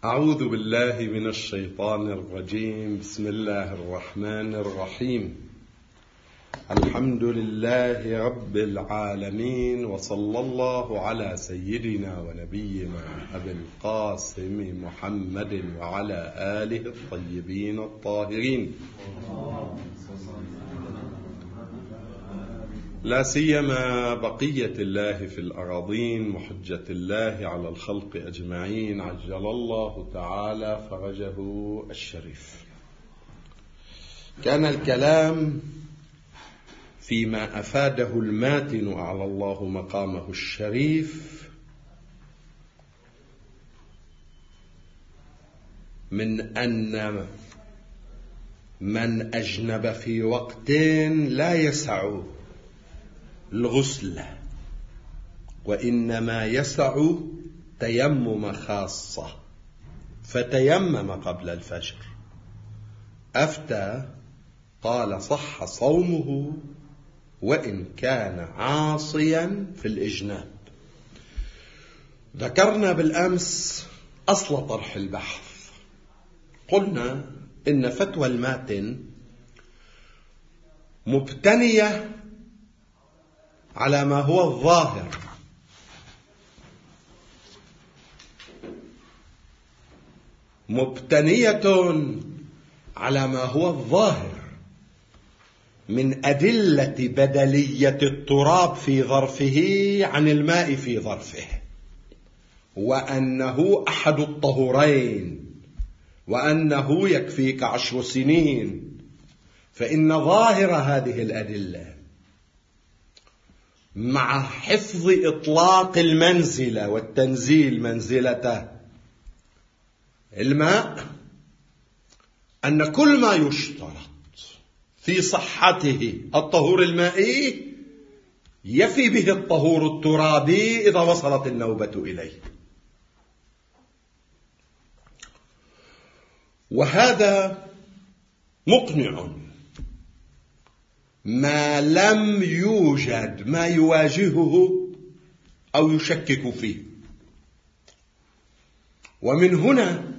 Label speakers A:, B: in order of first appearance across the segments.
A: أعوذ بالله من الشيطان الرجيم. بسم الله الرحمن الرحيم. الحمد لله رب العالمين، وصلى الله على سيدنا ونبينا أبي القاسم محمد وعلى آله الطيبين الطاهرين، لا سيما بقية الله في الأراضين، محجة الله على الخلق أجمعين، عجل الله تعالى فرجه الشريف. كان الكلام فيما أفاده الماتن أعلى الله مقامه الشريف من أن من أجنب في وقت لا يسع الغسل، وإنما يسع تيمم خاصة، فتيمم قبل الفجر، أفتى قال صح صومه وإن كان عاصيا في الإجناب. ذكرنا بالأمس أصل طرح البحث، قلنا إن فتوى الماتن مبتنية على ما هو الظاهر، مبتنية على ما هو الظاهر من أدلة بدلية التراب في ظرفه عن الماء في ظرفه، وأنه أحد الطهورين، وأنه يكفيك 10 سنين. فإن ظاهر هذه الأدلة مع حفظ إطلاق المنزلة والتنزيل منزلته الماء أن كل ما يشترط في صحته الطهور المائي يفي به الطهور الترابي إذا وصلت النوبة إليه. وهذا مقنع ما لم يوجد ما يواجهه أو يشكك فيه. ومن هنا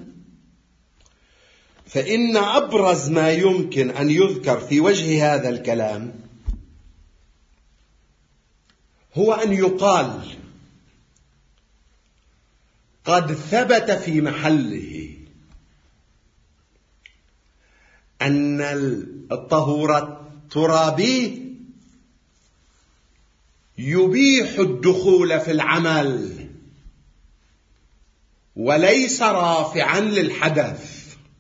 A: فإن أبرز ما يمكن أن يذكر في وجه هذا الكلام هو أن يقال قد ثبت في محله أن الطهور الترابي يبيح الدخول في العمل وليس رافعا للحدث،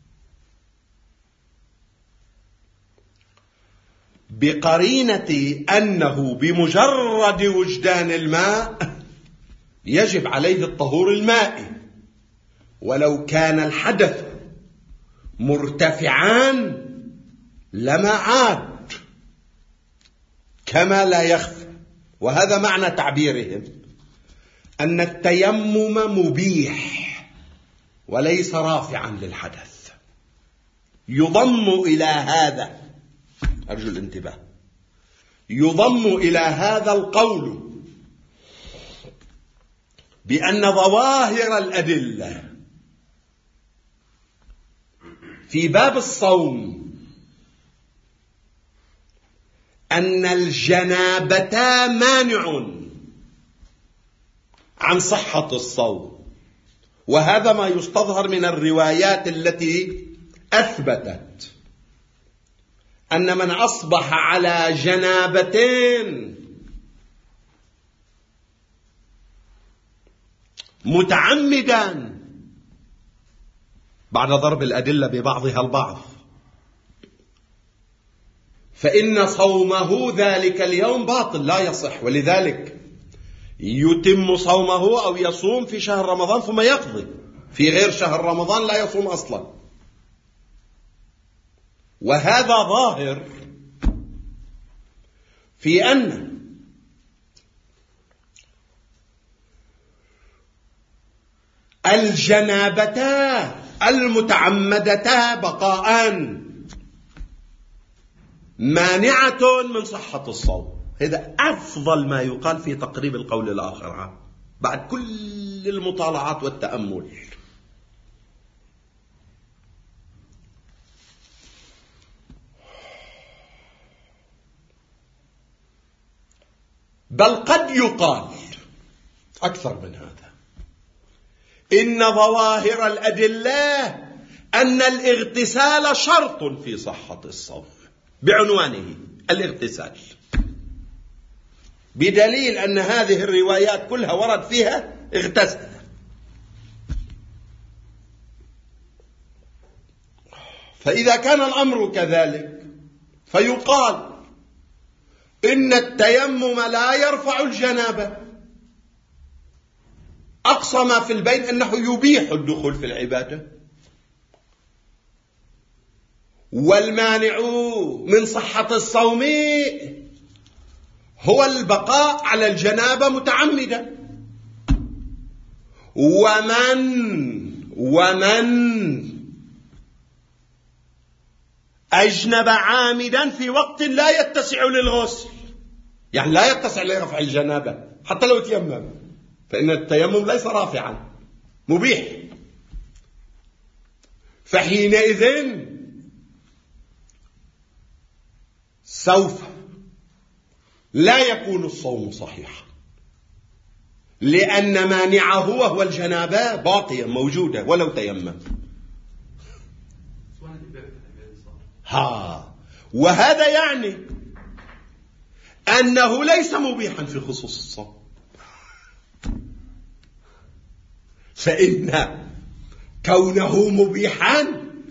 A: بقرينة أنه بمجرد وجدان الماء يجب عليه الطهور المائي، ولو كان الحدث مرتفعان لما عاد، كما لا يخفى. وهذا معنى تعبيرهم أن التيمم مبيح وليس رافعا للحدث. يضم إلى هذا، أرجو الانتباه، يضم إلى هذا القول بأن ظواهر الأدلة في باب الصوم أن الجنابة مانع عن صحة الصوم. وهذا ما يستظهر من الروايات التي أثبتت أن من أصبح على جنابتين متعمدا بعد ضرب الأدلة ببعضها البعض فإن صومه ذلك اليوم باطل لا يصح، ولذلك يتم صومه أو يصوم في شهر رمضان ثم يقضي، في غير شهر رمضان لا يصوم أصلا. وهذا ظاهر في أن الجنابتا المتعمدتا بقاء مانعة من صحة الصوم. هذا أفضل ما يقال في تقريب القول الآخر بعد كل المطالعات والتأمل. بل قد يقال أكثر من هذا، إن ظواهر الأدلة أن الاغتسال شرط في صحة الصوم بعنوانه الاغتسال، بدليل أن هذه الروايات كلها ورد فيها اغتسل. فإذا كان الأمر كذلك فيقال إن التيمم لا يرفع الجنابة، أقصى ما في البين أنه يبيح الدخول في العبادة، والمانع من صحة الصوم هو البقاء على الجنابة متعمدا. ومن أجنب عامدا في وقت لا يتسع للغسل، يعني لا يتسع لرفع الجنابة حتى لو تيمم، فإن التيمم ليس رافعا، مبيح، فحينئذ سوف لا يكون الصوم صحيحا، لأن مانعه وهو الجنابة باقية موجودة ولو تيمم. وهذا يعني أنه ليس مبيحا في خصوص الصوم، فإن كونه مبيحا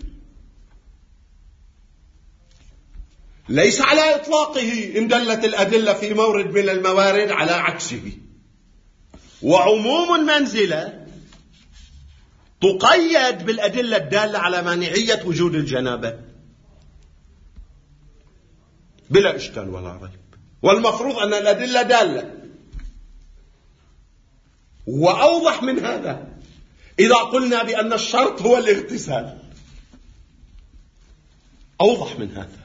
A: ليس على إطلاقه إن دلت الأدلة في مورد من الموارد على عكسه. وعموم المنزلة تقيد بالأدلة الدالة على مانعية وجود الجنابة بلا إشكال ولا ريب، والمفروض أن الأدلة دالة. وأوضح من هذا إذا قلنا بأن الشرط هو الاغتسال، أوضح من هذا.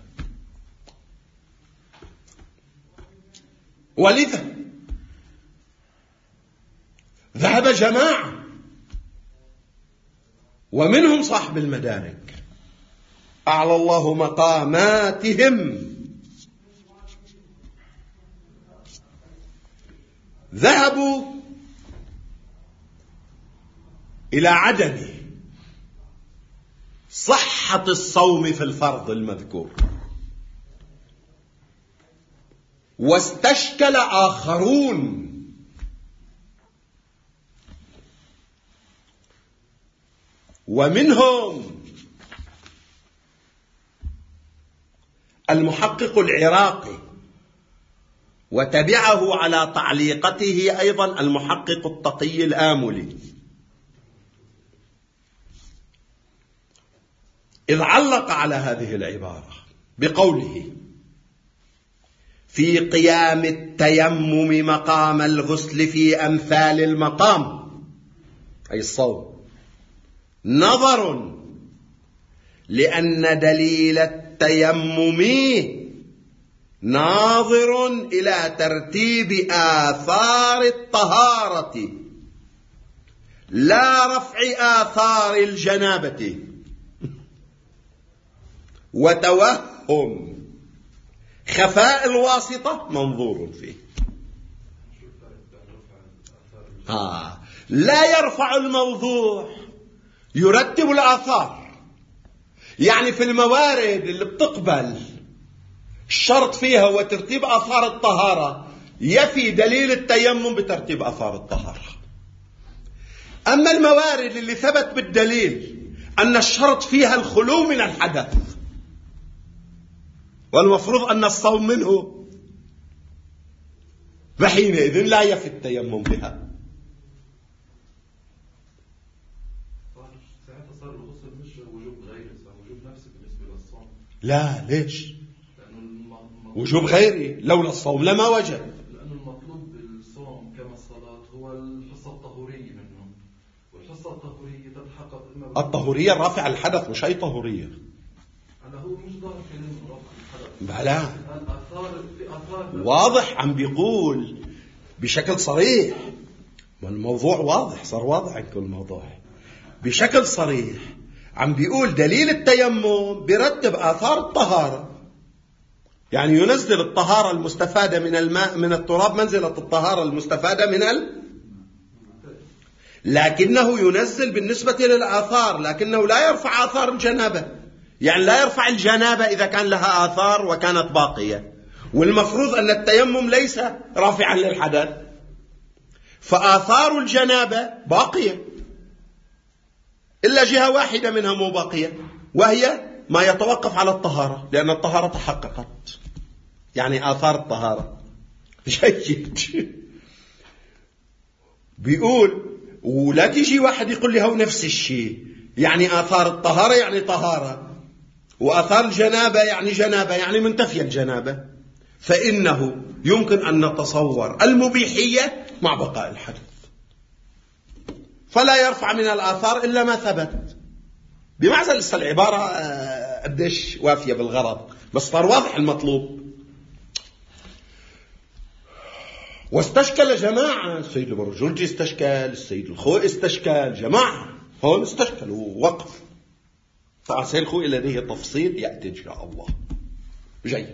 A: ولذا ذهب جماعة ومنهم صاحب المدارك أعلى الله مقاماتهم، ذهبوا إلى عدم صحة الصوم في الفرض المذكور، واستشكل آخرون ومنهم المحقق العراقي، وتبعه على تعليقته أيضا المحقق التقي الآملي، إذ علق على هذه العبارة بقوله: في قيام التيمم مقام الغسل في أمثال المقام، أي الصوم، نظر، لأن دليل التيمم ناظر إلى ترتيب آثار الطهارة لا رفع آثار الجنابة، وتوهم خفاء الواسطة منظور فيه. لا يرفع الموضوع، يرتب الآثار. يعني في الموارد اللي بتقبل الشرط فيها هو ترتيب آثار الطهارة، يفي دليل التيمم بترتيب آثار الطهارة. أما الموارد اللي ثبت بالدليل أن الشرط فيها الخلو من الحدث، والمفروض أن الصوم منه، فحينئذ لا يفي التيمم بها.
B: صار الغسل مش وجوب غيري، صار وجوب نفسي بالنسبة للصوم.
A: لا، ليش؟ وجوب غيري، لولا الصوم لما وجب.
B: لأن المطلوب بالصوم كما الصلاة هو الحصة الطهورية منه، والحصة الطهورية تتحقق
A: الطهورية رافع الحدث، مش أي طهورية.
B: أنا هو مش ضرب كلمة رافع الحدث.
A: بلا،
B: الآثار
A: واضح، عم بيقول بشكل صريح، والموضوع واضح، صار واضح عندكم الموضوع بشكل صريح. عم بيقول دليل التيمم بيرتب آثار الطهارة، يعني ينزل الطهارة المستفادة من الماء من التراب منزلة الطهارة المستفادة من لكنه ينزل بالنسبة للآثار، لكنه لا يرفع آثار الجنابة. يعني لا يرفع الجنابة إذا كان لها آثار وكانت باقية، والمفروض أن التيمم ليس رافعا للحدث، فآثار الجنابة باقية إلا جهة واحدة منها مو باقية، وهي ما يتوقف على الطهارة، لأن الطهارة تحققت، يعني آثار الطهارة. جيد. بيقول ولا تيجي واحد يقول لي هو نفس الشيء، يعني آثار الطهارة يعني طهارة، وآثار الجنابة يعني جنابة، يعني منتفية الجنابة، فإنه يمكن أن نتصور المبيحية مع بقاء الحدث، فلا يرفع من الآثار إلا ما ثبت. بمعزل العبارة قديش وافية بالغرض، بس صار واضح المطلوب. واستشكل جماعة، السيد البرجولجي استشكل، السيد الخوئي استشكل، جماعة هون استشكلوا وقف. فأرسل الخوئي لديه تفصيل يأتي إن شاء الله. جيد.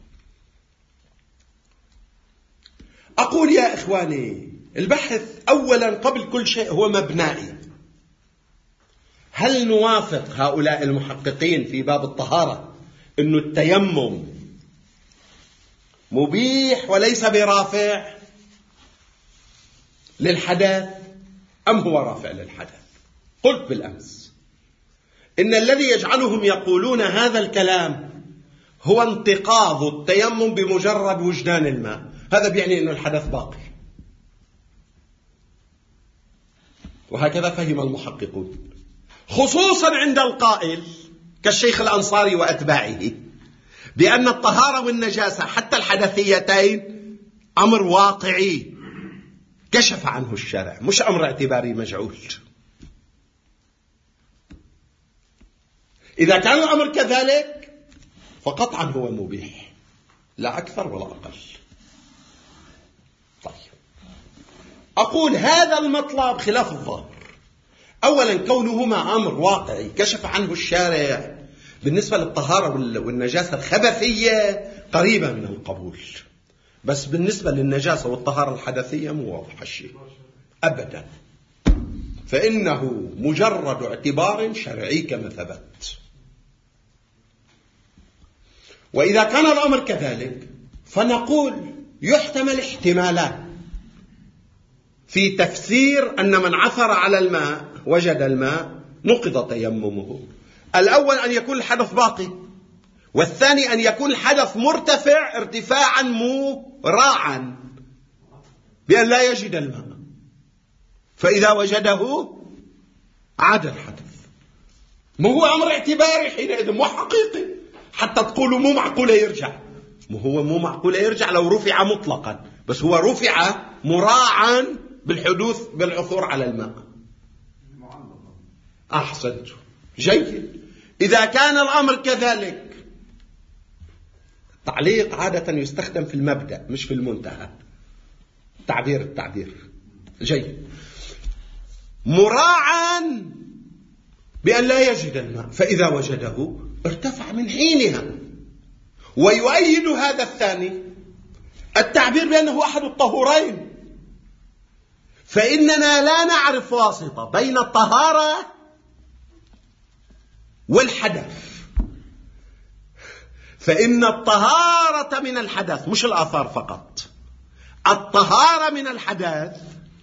A: أقول يا إخواني، البحث أولا قبل كل شيء هو مبنائي. هل نوافق هؤلاء المحققين في باب الطهارة أن التيمم مبيح وليس برافع للحدث، أم هو رافع للحدث؟ قلت بالأمس إن الذي يجعلهم يقولون هذا الكلام هو انتقاض التيمم بمجرد وجدان الماء، هذا بيعني أن الحدث باقي، وهكذا فهم المحققون، خصوصا عند القائل كالشيخ الأنصاري وأتباعه بأن الطهارة والنجاسة حتى الحدثيتين أمر واقعي كشف عنه الشرع، مش أمر اعتباري مجعول. إذا كان الأمر كذلك فقطعا هو مبيح، لا أكثر ولا أقل. طيب، أقول هذا المطلب خلاف الظاهر. أولا كونهما أمر واقعي كشف عنه الشارع بالنسبة للطهارة والنجاسة الخبثية قريبة من القبول، بس بالنسبة للنجاسة والطهارة الحدثية مو واضح الشيء أبدا، فإنه مجرد اعتبار شرعي كما ثبت. وإذا كان الأمر كذلك فنقول يحتمل احتمالات في تفسير أن من عثر على الماء وجد الماء نقض تيممه. الأول أن يكون الحدث باقي، والثاني أن يكون الحدث مرتفع ارتفاعا مراعا بأن لا يجد الماء، فإذا وجده عاد الحدث. ما هو أمر اعتباري حينئذ، مو حقيقي حتى تقولوا مو معقولة يرجع. ما هو مو معقولة يرجع لو رفع مطلقا، بس هو رفع مراعا بالحدوث بالعثور على الماء. أحسنت. جيد. إذا كان الأمر كذلك، التعليق عادة يستخدم في المبدأ مش في المنتهى، التعبير. جيد. مراعا بأن لا يجد الماء، فإذا وجده ارتفع من حينها. ويؤيد هذا الثاني التعبير بأنه أحد الطهورين، فإننا لا نعرف واسطة بين الطهارة والحدث، فإن الطهارة من الحدث مش الآثار فقط، الطهارة من الحدث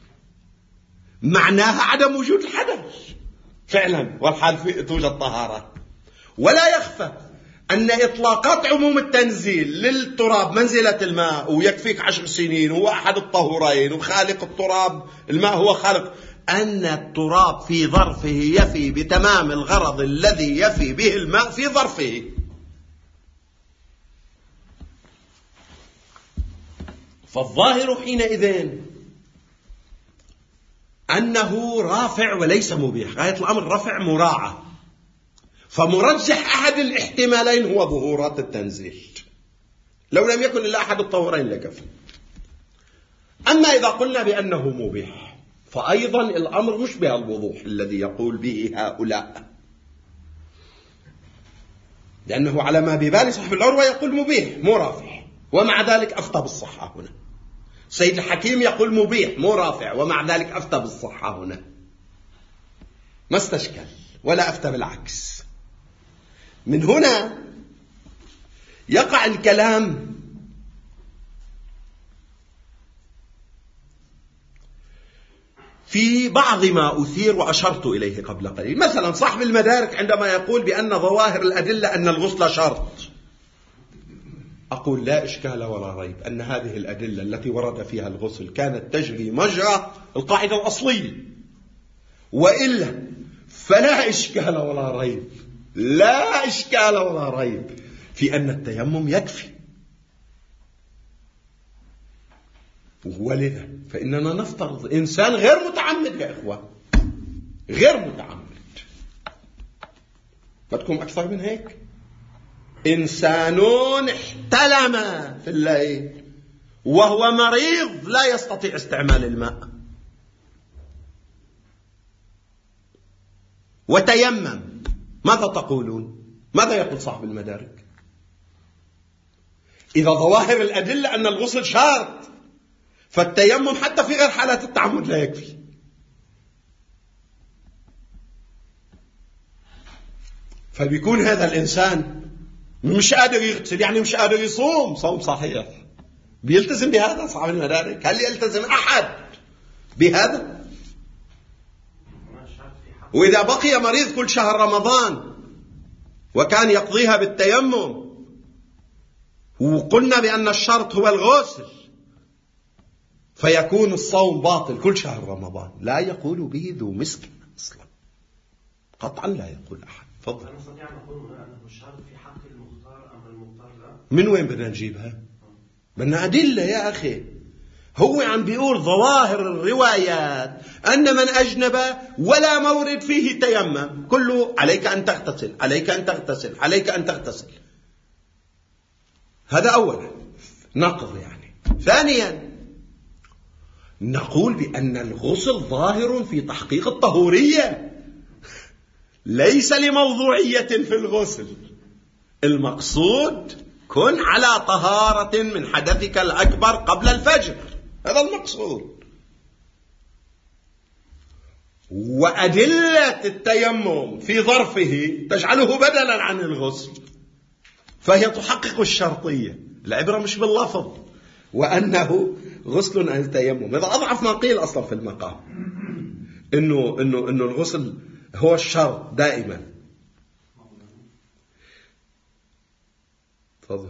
A: معناها عدم وجود الحدث فعلا، والحال توجد طهارة. ولا يخفى أن إطلاقات عموم التنزيل للتراب منزلة الماء ويكفيك 10 سنين هو أحد الطهورين وخالق التراب الماء هو خالق، أن التراب في ظرفه يفي بتمام الغرض الذي يفي به الماء في ظرفه. فالظاهر حينئذ أنه رافع وليس مبيح، غاية الأمر رفع مراعى، فمرجح أحد الاحتمالين هو ظهورات التنزيل، لو لم يكن إلا أحد الطهورين لكفى. أما إذا قلنا بأنه مبيح فأيضا الأمر مش بهالوضوح الذي يقول به هؤلاء، لأنه على ما ببال صاحب العروة يقول مبيح مو رافع، ومع ذلك أفتى بالصحة هنا. سيد الحكيم يقول مبيح مو رافع، ومع ذلك أفتى بالصحة هنا. ما استشكل ولا أفتى بالعكس. من هنا يقع الكلام في بعض ما أثير وأشرت إليه قبل قليل. مثلا صاحب المدارك عندما يقول بأن ظواهر الأدلة أن الغسل شرط، أقول لا إشكال ولا ريب أن هذه الأدلة التي ورد فيها الغسل كانت تجري مجرى القاعدة الأصلية، وإلا فلا إشكال ولا ريب، لا إشكال ولا ريب في أن التيمم يكفي. ولذا فإننا نفترض إنسان غير متعمد يا إخوة، غير متعمد، بدكم أكثر من هيك؟ إنسان احتلم في الليل وهو مريض لا يستطيع استعمال الماء وتيمم، ماذا تقولون؟ ماذا يقول صاحب المدارك؟ إذا ظواهر الأدلة أن الغسل شرط، فالتيمم حتى في غير حالات التعمد لا يكفي. فبيكون هذا الإنسان مش قادر يغتسل، يعني مش قادر يصوم صوم صحيح. بيلتزم بهذا صاحب المدارك؟ هل يلتزم أحد بهذا؟ وإذا بقي مريض كل شهر رمضان وكان يقضيها بالتيمم، وقلنا بأن الشرط هو الغسل، فيكون الصوم باطل كل شهر رمضان. لا يقول به ذو مسك أصلا، قطعا لا يقول أحد. تفضل.
C: نستطيع أن نقول هنا أنه الشرط في حق المختار أم المختار لا؟
A: من وين بدنا نجيبها؟ بدنا أدلة يا أخي. هو عم بيقول ظواهر الروايات أن من أجنب ولا مورد فيه تيمم، كله عليك أن تغتسل، عليك أن تغتسل، عليك أن تغتسل. هذا أولا نقض يعني. ثانيا نقول بأن الغسل ظاهر في تحقيق الطهورية، ليس لموضوعية في الغسل. المقصود كن على طهارة من حدثك الأكبر قبل الفجر، هذا المقصود. وأدلة التيمم في ظرفه تجعله بدلا عن الغسل، فهي تحقق الشرطية. العبرة مش باللفظ وأنه غسل عن التيمم، هذا أضعف ما قيل أصلا في المقام، إنه الغسل هو الشرط دائما. تفضل.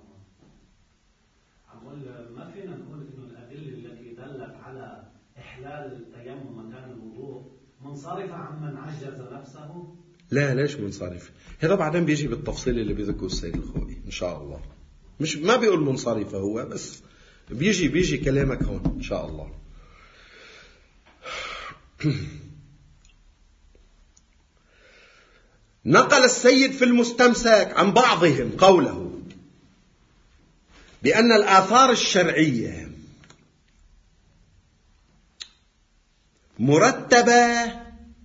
C: ما فينا نقول إنه الأدلة التي دلت على إحلال التيمم مكان الوضوء منصرفة عمن عجز نفسه؟
A: لا، ليش منصرف؟ هذا بعدين بيجي بالتفصيل اللي بيذكره السيد الخوئي إن شاء الله. مش ما بيقول منصرفة هو، بس بيجي كلامك هون إن شاء الله. نقل السيد في المستمسك عن بعضهم قوله بأن الآثار الشرعية مرتبة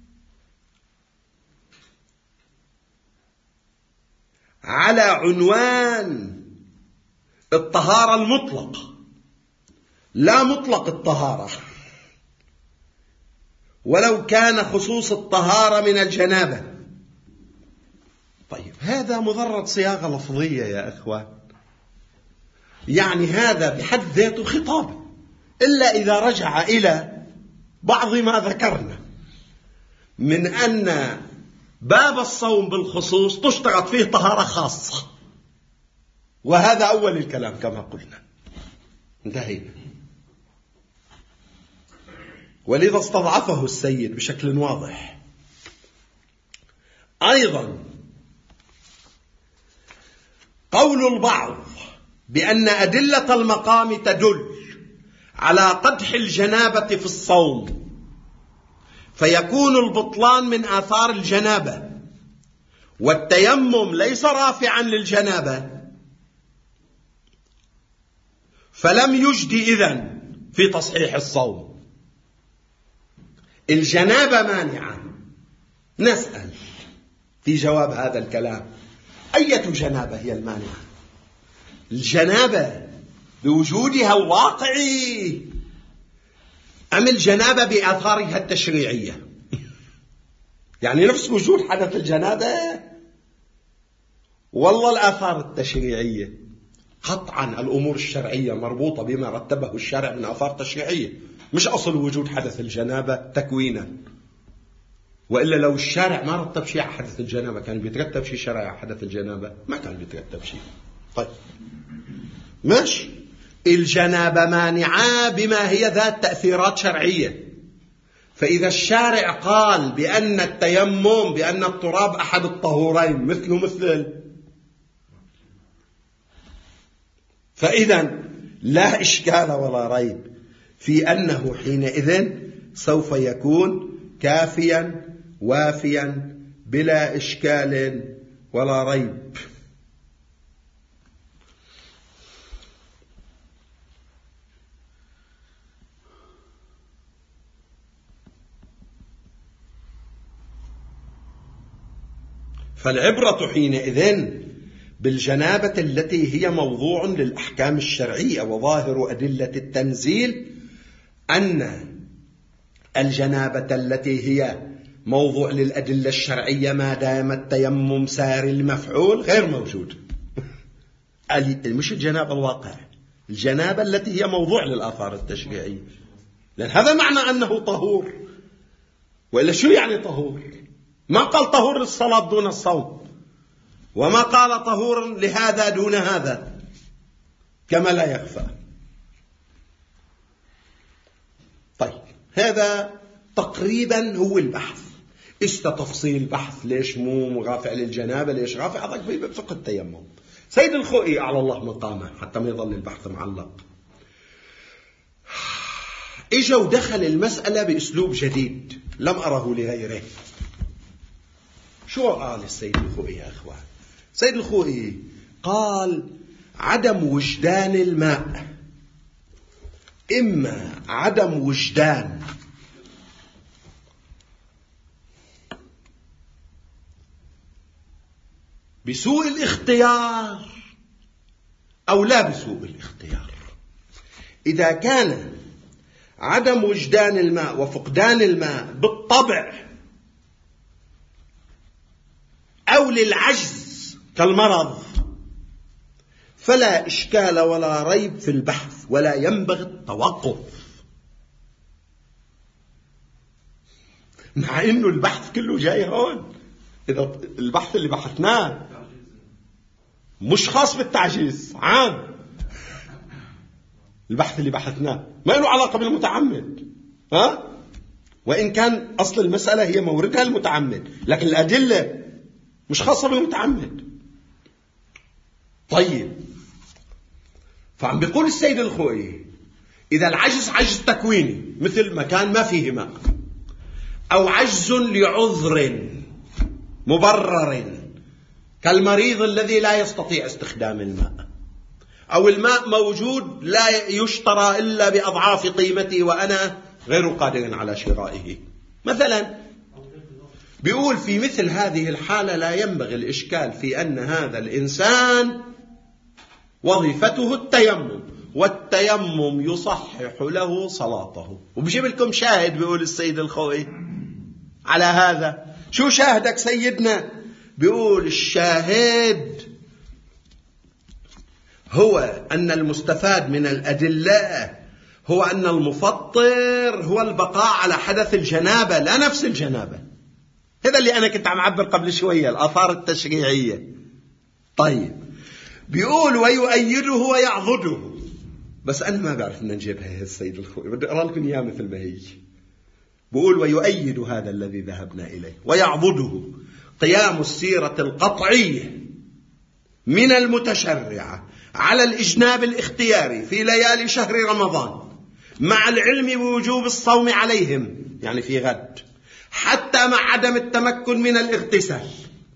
A: على عنوان الطهارة المطلقة، لا مطلق الطهارة، ولو كان خصوص الطهارة من الجنابة. طيب هذا مجرد صياغة لفظية يا أخوان، يعني هذا بحد ذاته خطاب، إلا إذا رجع إلى بعض ما ذكرنا من أن باب الصوم بالخصوص تشترط فيه طهارة خاصة، وهذا أول الكلام كما قلنا. انتهينا. ولذا استضعفه السيد بشكل واضح. أيضا قول البعض بأن أدلة المقام تدل على قدح الجنابة في الصوم، فيكون البطلان من آثار الجنابة، والتيمم ليس رافعا للجنابة، فلم يجد إذن في تصحيح الصوم. الجنابة مانعة. نسأل في جواب هذا الكلام أية جنابة هي المانعة؟ الجنابة بوجودها الواقعي أم الجنابة بآثارها التشريعية؟ يعني نفس وجود حدث الجنابة والله الآثار التشريعية. قطعا الأمور الشرعية مربوطة بما رتبه الشرع من آثار تشريعية، مش أصل وجود حدث الجنابة تكوينا. وإلا لو الشارع ما رتب شيء على حدث الجنابة كان بيترتب شيء شرعي على حدث الجنابة؟ ما كان بيترتب شيء. طيب ماشي، الجنابة مانعة بما هي ذات تأثيرات شرعية. فإذا الشارع قال بأن التيمم بأن التراب أحد الطهورين مثله مثل، فإذا لا إشكال ولا ريب في أنه حينئذ سوف يكون كافيا وافيا بلا إشكال ولا ريب. فالعبرة حينئذ بالجنابة التي هي موضوع للأحكام الشرعية وظاهر أدلة التنزيل، أن الجنابة التي هي موضوع للأدلة الشرعية ما دام التيمم ساري المفعول غير موجود. مش الجنابة الواقع، الجنابة التي هي موضوع للآثار التشريعية، لأن هذا معنى أنه طهور. وإلا شو يعني طهور؟ ما قال طهور للصلاة دون الصوم، وما قال طهور لهذا دون هذا، كما لا يخفى. طيب هذا تقريبا هو البحث. تفصيل البحث ليش مو مغافع للجنابة، ليش غافع، هذا بفقه التيمم. سيد الخوئي على الله مقامه حتى ما يظل البحث معلق، اجا ودخل المسألة بأسلوب جديد لم أره لغيره. شو قال السيد الخوئي يا أخوان؟ السيد الخوئي قال عدم وجدان الماء إما عدم وجدان بسوء الاختيار أو لا بسوء الاختيار. إذا كان عدم وجدان الماء وفقدان الماء بالطبع أو للعجز كالمرض فلا إشكال ولا ريب في البحث ولا ينبغي التوقف، مع إنه البحث كله جاي هون. إذا البحث اللي بحثناه مش خاص بالتعجيز، عام. البحث اللي بحثناه ما له علاقة بالمتعمد، وإن كان أصل المسألة هي موردها المتعمد، لكن الأدلة مش خاصة بالمتعمد. طيب، فعم بيقول السيد الخوئي إذا العجز عجز تكويني مثل مكان ما فيه ماء، أو عجز لعذر مبرر كالمريض الذي لا يستطيع استخدام الماء، أو الماء موجود لا يشترى إلا بأضعاف قيمته وأنا غير قادر على شرائه مثلا، بيقول في مثل هذه الحالة لا ينبغي الإشكال في أن هذا الإنسان وظيفته التيمم، والتيمم يصحح له صلاته. وبجيب لكم شاهد بيقول السيد الخوئي على هذا. شو شاهدك سيدنا؟ بيقول الشاهد هو أن المستفاد من الأدلة هو أن المفطر هو البقاء على حدث الجنابة لا نفس الجنابة. هذا اللي أنا كنت عم أعبر قبل شوية، الآثار التشريعية. طيب، بيقول ويؤيده ويعضده، بس أنا ما بعرف أن نجيبها السيد الخوئي، بدي أقرأ لكم إياه مثل ما هي. بيقول ويؤيد هذا الذي ذهبنا إليه ويعضده قيام السيرة القطعية من المتشرعة على الإجناب الاختياري في ليالي شهر رمضان مع العلم بوجوب الصوم عليهم، يعني في غد، حتى مع عدم التمكن من الاغتسال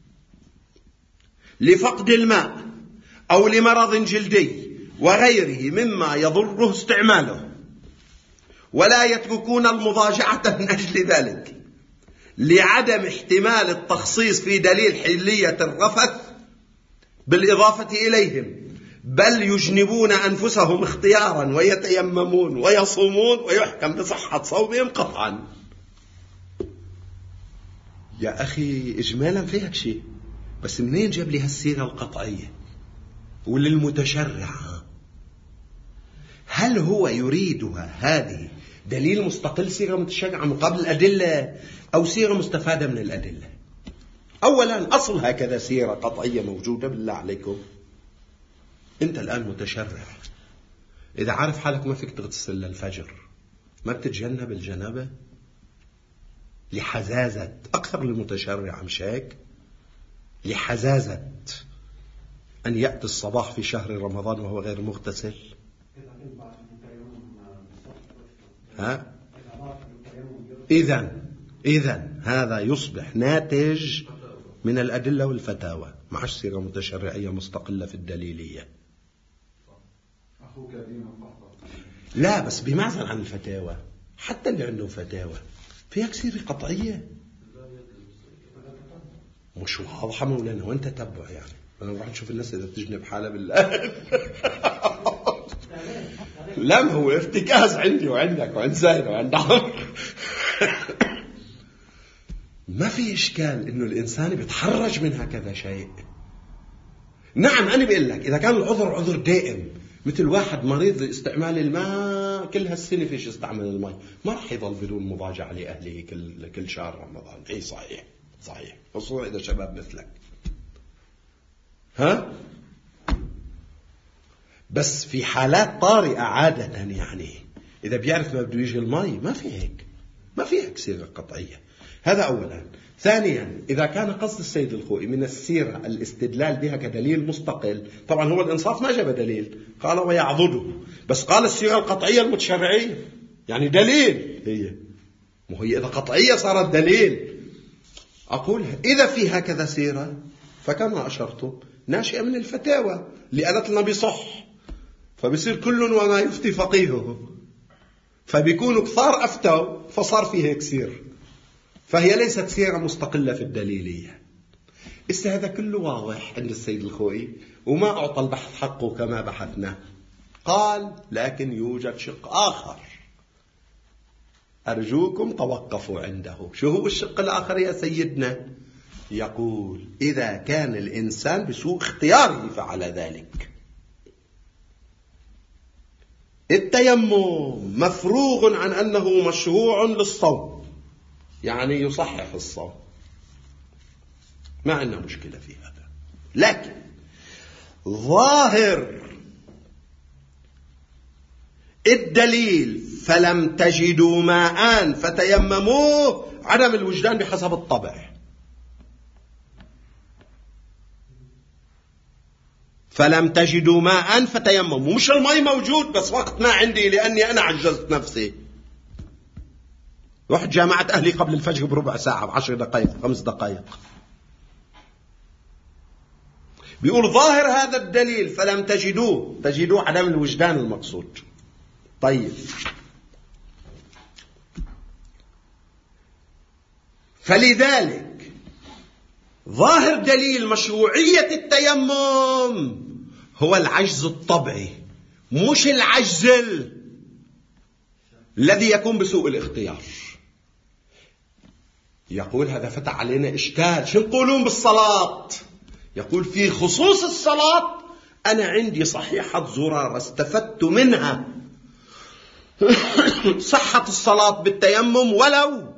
A: لفقد الماء أو لمرض جلدي وغيره مما يضره استعماله، ولا يتركون المضاجعة من أجل ذلك لعدم احتمال التخصيص في دليل حلية الرفث بالإضافة إليهم، بل يجنبون أنفسهم اختيارا ويتيممون ويصومون ويحكم بصحة صومهم قطعا. يا أخي إجمالا فيها شيء، بس منين جاب لي هالسيرة القطعية وللمتشرع؟ هل هو يريدها هذه دليل مستقل سيرة متشرعة مقابل الأدلة، أو سيرة مستفادة من الأدلة؟ أولا، أصل هكذا سيرة قطعية موجودة بالله عليكم. أنت الآن متشرع، إذا عارف حالك ما فيك تغتسل للفجر، ما بتتجنب الجنابة لحزازة، أكثر للمتشرع مش هيك؟ لحزازة أن يأتي الصباح في شهر رمضان وهو غير مغتسل. ها؟ إذن هذا يصبح ناتج من الأدلة والفتاوى، مع سيرة متشرعية مستقلة في الدليلية. لا بس بمعزل عن الفتاوى، حتى اللي عنده فتاوى فيها سيرة قطعية مش واضحة مولانا، وانت تتبع يعني. أنا راح نشوف الناس إذا تجنب حالة بالله. لا، ما هو افتكاس عندي وعندك وعند زايد وعند عمر. ما في إشكال إنه الإنسان بيتحرج من هكذا شيء. نعم، أنا بقول لك إذا كان العذر عذر دائم، مثل واحد مريض لاستعمال الماء كل هالسنة فيش يستعمل الماء، ما راح يضل بدون مضاجعة لأهله كل شهر رمضان. إيه صحيح، خصوصا إذا شباب مثلك. ها؟ بس في حالات طارئة عادة، يعني إذا بيعرف ما بده يجي الماء ما في هيك سيرة قطعية. هذا أولا. ثانيا، إذا كان قصد السيد الخوئي من السيرة الاستدلال بها كدليل مستقل، طبعا هو الإنصاف ما جاب دليل، قال ويعضده، بس قال السيرة القطعية المتشرعية، يعني دليل هي، وهي إذا قطعية صارت دليل. أقول إذا في هكذا سيرة فكما أشرت ناشئة من الفتاوى اللي قالت لنا بصح، فبصير كل وما يفتي فقيهه، فبيكونوا كثار أفتوا فصار فيه هيك سير، فهي ليست سيرة مستقلة في الدليلية. هذا كله واضح عند السيد الخوئي وما أعطى البحث حقه كما بحثنا. قال لكن يوجد شق آخر، أرجوكم توقفوا عنده. شو هو الشق الآخر يا سيدنا؟ يقول إذا كان الإنسان بسوء اختياره فعل ذلك. التيمم مفروغ عن أنه مشروع للصوم، يعني يصحح الصوم، ما عندنا مشكلة في هذا. لكن ظاهر الدليل فلم تجدوا ماء فتيمموا عدم الوجدان بحسب الطبع. فلم تجدوا ماء فتيمموا، مش الماء موجود بس وقت ما عندي لأني أنا عجزت نفسي. رحت جامعة أهلي قبل الفجر بربع ساعة، ب10 دقائق 5 دقائق. بيقول ظاهر هذا الدليل فلم تجدوا عدم الوجدان المقصود. طيب، فلذلك ظاهر دليل مشروعية التيمم هو العجز الطبيعي، مش العجز الذي يكون بسوء الاختيار. يقول هذا فتح علينا إشكال، شو نقولون بالصلاة؟ يقول في خصوص الصلاة أنا عندي صحيحة زرار استفدت منها صحة الصلاة بالتيمم ولو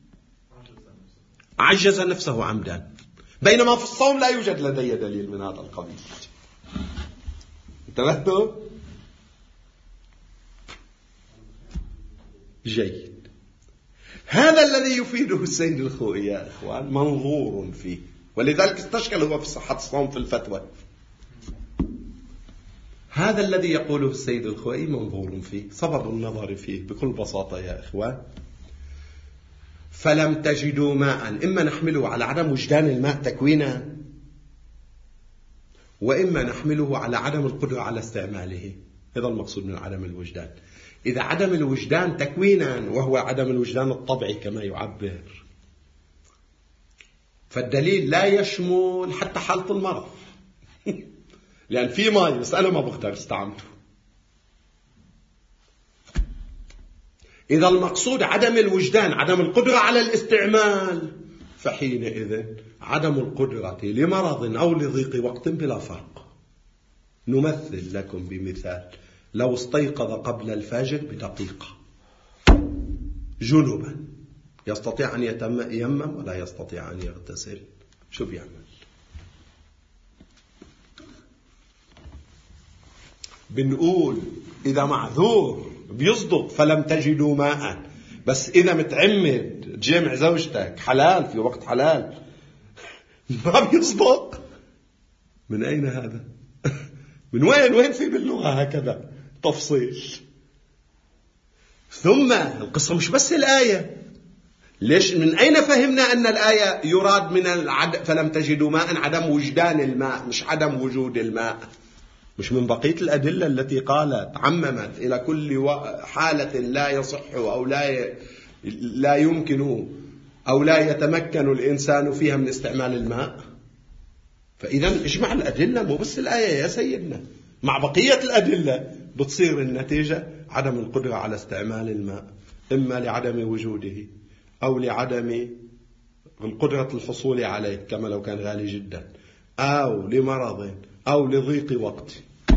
A: عجز نفسه عمدا، بينما في الصوم لا يوجد لدي دليل من هذا القبيل. انتبهتوا؟ جيد. هذا الذي يفيده السيد الخوئي يا إخوان، منظور فيه، ولذلك استشكل هو في صحة الصوم في الفتوى. هذا الذي يقوله السيد الخوئي منظور فيه، سبب النظر فيه بكل بساطة يا إخوان. فلم تجدوا ماء، إما نحمله على عدم وجدان الماء تكوينا، وإما نحمله على عدم القدرة على استعماله. هذا المقصود من عدم الوجدان. إذا عدم الوجدان تكوينا وهو عدم الوجدان الطبيعي كما يعبر، فالدليل لا يشمل حتى حالة المرض. لأن في ماء بس أنا ما بقدر استعمله. إذا المقصود عدم الوجدان، عدم القدرة على الاستعمال، فحينئذ عدم القدرة لمرض أو لضيق وقت بلا فرق. نمثل لكم بمثال: لو استيقظ قبل الفجر بدقيقة جنبا، يستطيع أن يتيمم ولا يستطيع أن يغتسل؟ شو بيعمل؟ بنقول إذا معذور بيصدق فلم تجدوا ماء، بس إذا متعمد جمع زوجتك حلال في وقت حلال ما بيصدق. من أين هذا؟ من وين في باللغة هكذا تفصيل؟ ثم القصة مش بس الآية. ليش؟ من أين فهمنا أن الآية يراد من فلم تجدوا ماء عدم وجدان الماء مش عدم وجود الماء؟ مش من بقية الأدلة التي قالت عممت إلى كل حالة لا يصح أو لا يمكن أو لا يتمكن الإنسان فيها من استعمال الماء؟ فإذا اجمع الأدلة مو بس الآية يا سيدنا، مع بقية الأدلة بتصير النتيجة عدم القدرة على استعمال الماء، إما لعدم وجوده أو لعدم القدرة الحصول عليه كما لو كان غالي جدا، أو لمرض أو لضيق وقت.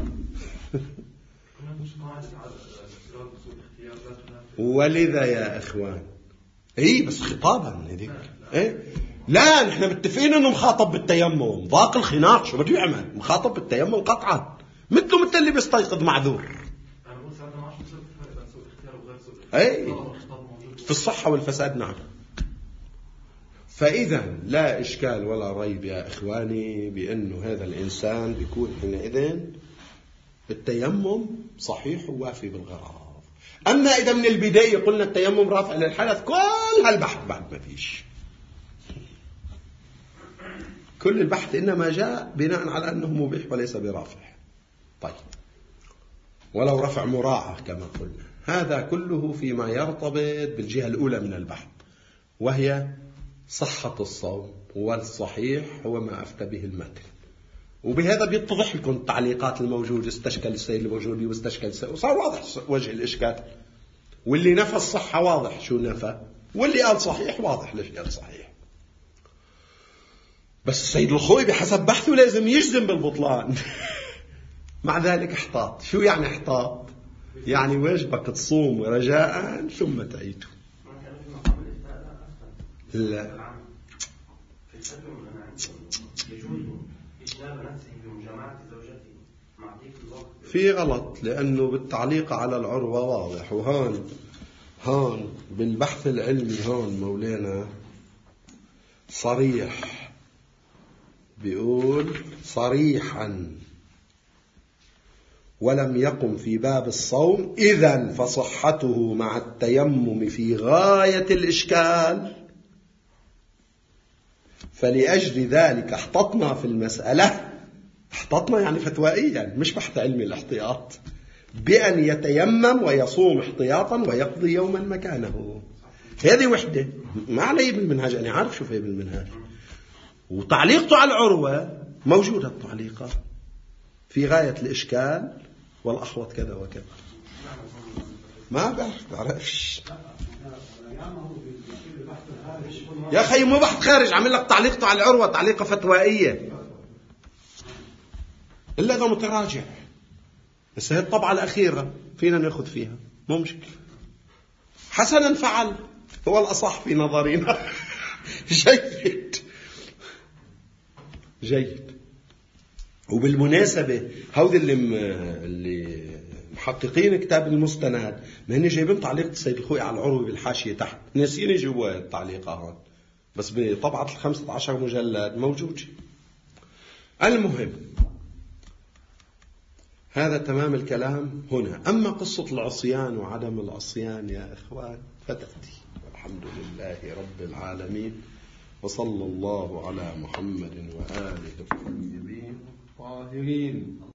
A: ولذا يا إخوان بس خطابا هذيك لا نحن متفقين انه مخاطب بالتيمم، ضاق الخناق شو بده يعمل؟ مخاطب بالتيمم قطعا، مثل اللي بيستيقظ معذور. في الصحة والفساد نعم. فإذا لا إشكال ولا ريب يا إخواني بأنه هذا الإنسان بيكون حينئذ التيمم صحيح ووافي بالغرض. أما إذا من البداية قلنا التيمم رافع للحدث، كل هالبحث بعد ما فيش. كل البحث إنما جاء بناء على أنه مبيح وليس برافع. طيب ولو رفع مراعاة كما قلنا، هذا كله فيما يرتبط بالجهة الأولى من البحث، وهي صحة الصوم، والصحيح هو ما أفتى به المتن. وبهذا بيتضح لكم التعليقات الموجودة، استشكل السيد الموجودي واستشكل السيد، وصار واضح وجه الإشكال. واللي نفى الصحة واضح شو نفى، واللي قال صحيح واضح ليش قال صحيح. بس السيد الخوي بحسب بحثه لازم يجزم بالبطلان. مع ذلك احتاط. شو يعني احتاط؟ يعني واجبك تصوم رجاء ثم تعيده. لا في غلط، لأنه بالتعليق على العروة واضح. وهون بالبحث العلمي هون مولانا صريح، بيقول صريحا ولم يقم في باب الصوم، إذن فصحته مع التيمم في غاية الإشكال، فلأجل ذلك احتطنا في المسألة، احتطنا يعني فتوائيا مش بحث علمي الاحتياط، بأن يتيمم ويصوم احتياطا ويقضي يوما مكانه. هذه وحدة ما علي بالمنهاج، أنا عارف شو فيه بالمنهاج. وتعليقته على العروة موجودة، التعليقة في غاية الإشكال والأحوط كذا وكذا. ما بعرفش يا أخي، مو بحث خارج، عمل لك تعليقته على العروة تعليقة فتوائية إلا إذا متراجع. بس هي الطبعة الأخيرة فينا نأخذ فيها، مو مشكلة. حسنا فعل، هو الأصح في نظرنا. جيد. وبالمناسبة هؤلاء اللي محققين كتاب المستند ما هن جايبين تعليق السيد الخوي على العروة بالحاشية تحت، ناسين يجيبوا التعليقة هون، بس بطبعة 15 مجلد موجود. المهم هذا تمام الكلام هنا. أما قصة العصيان وعدم العصيان يا إخوان فتأتي. والحمد لله رب العالمين، وصلى الله على محمد وآله الطيبين الطاهرين.